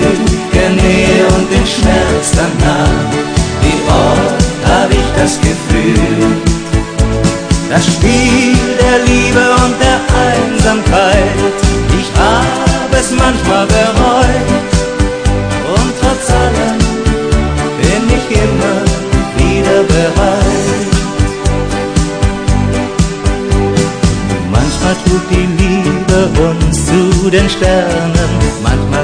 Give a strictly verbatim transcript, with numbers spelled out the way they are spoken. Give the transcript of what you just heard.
der Nähe und den Schmerz danach. Wie oft hab ich das Gefühl, das Spiel der Liebe und der Einsamkeit, ich hab es manchmal bereut. Und trotz allem bin ich immer wieder bereit. Manchmal trug die Liebe uns zu den Sternen, manchmal